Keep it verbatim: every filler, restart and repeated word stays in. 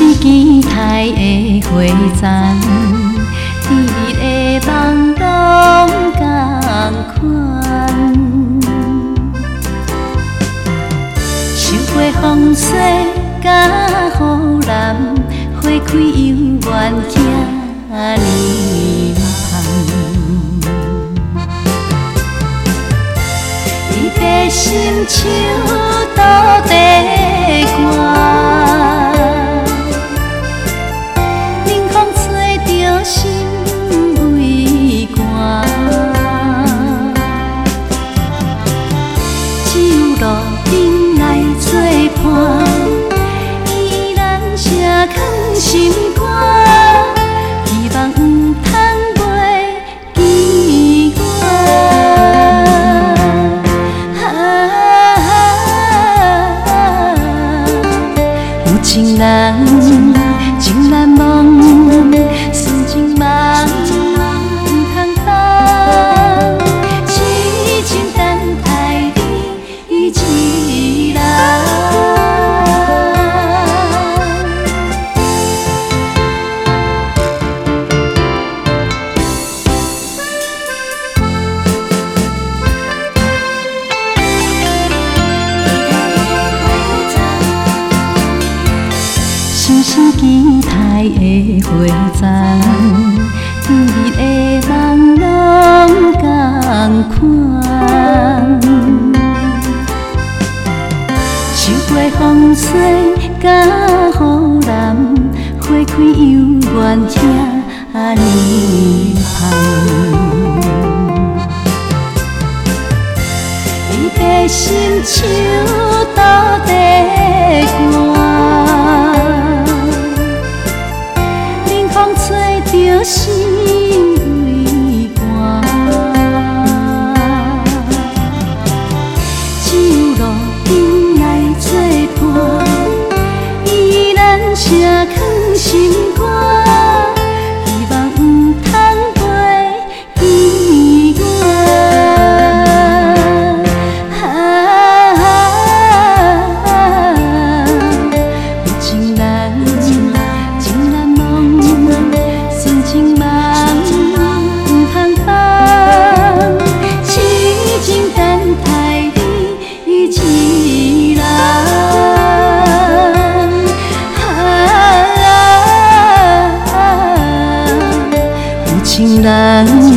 是期待的花丛，你的梦拢同款。受过风雪甲雨淋，花开犹原惊年梦。你的心像土地寒，冷风吹着心微寒。只有路顶来作伴，依然声藏心肝，希望不通袂记我。有情人情难忘，纯情梦不通放，痴情等待你一人。像是期待的花丛，你的梦拢同款。受过风雪甲雨淋，花开犹原听年香。你的心像土地寒，冷风吹着心微寒。只有路顶来作伴，依然声藏心肝，希望不通袂记我。有情人情难忘，纯情梦不通放，痴情等待你一人。有情人